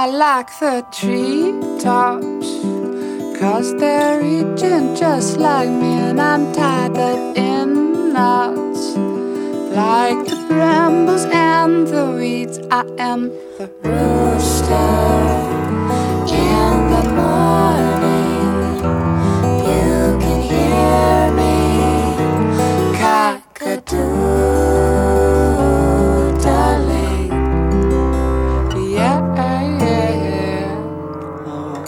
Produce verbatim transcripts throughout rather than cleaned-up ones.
like the treetops, 'cause they're reaching just like me, and I'm tied up in knots. Like the brambles and the weeds, I am the rooster in the morning. You can hear me, cock-a-doodling. Yeah, yeah. Oh.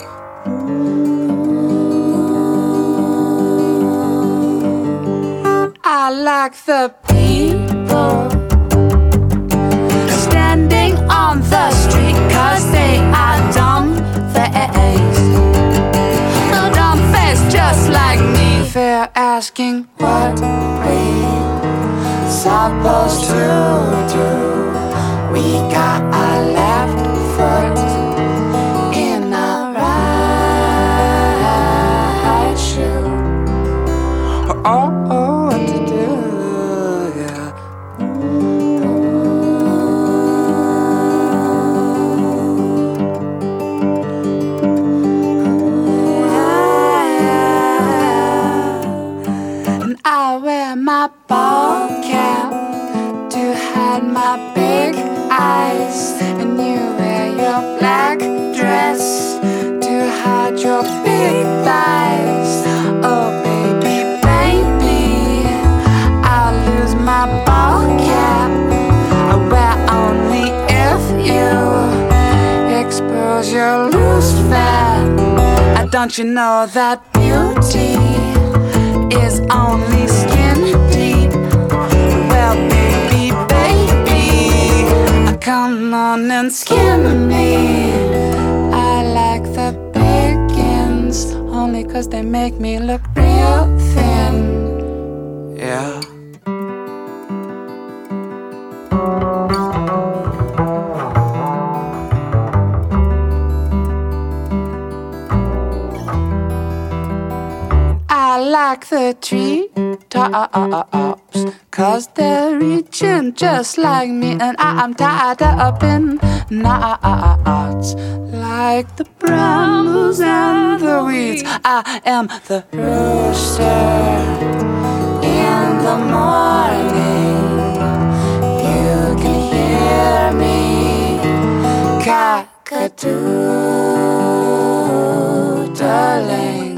I like the people standing on the street, 'cause they are dumb-faced. Dumb-faced just like me. They're asking what we supposed to do. We got our left foot in our right shoe. Oh, oh, what to do, yeah. And I wear my ball cap to hide my big eyes, and you wear your black dress to hide your big thighs. Oh baby, baby, I'll lose my ball cap. I wear only if you expose your loose fat. Uh, Don't you know that beauty is only skin deep? Well, baby, baby, come on and skin me. I like the biggins only 'cause they make me look real thin. Yeah. I like the treetops, 'cause they're reaching just like me, and I'm tied up in knots. Like the brambles and the weeds, I am the rooster in the morning. You can hear me, cock-a-doodling.